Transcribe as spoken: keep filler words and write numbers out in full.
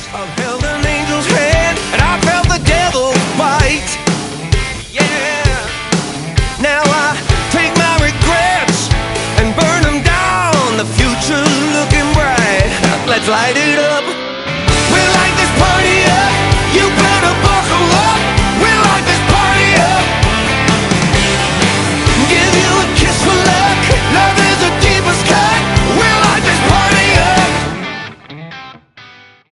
I've held an angel's hand and I felt the devil's bite. Yeah. Now I take my regrets and burn them down. The future's looking bright. Let's light it up.